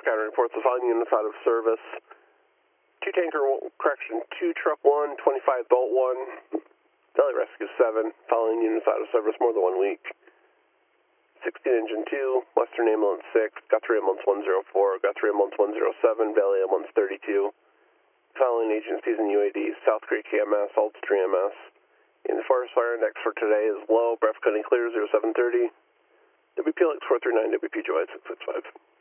County reports the following units out of service. 2 tanker, correction, 2 truck 1, 25 boat 1, Deli Rescue 7, following units out of service more than 1 week. 16 engine 2, Western Ambulance 6, Guthrie Ambulance 104, Guthrie Ambulance 107, Valley Ambulance 32. Following agencies and UADs, South Creek EMS, Ulster EMS. And the forest fire index for today is low, Breath County clear 0730. WPLX 439, WPGY 665.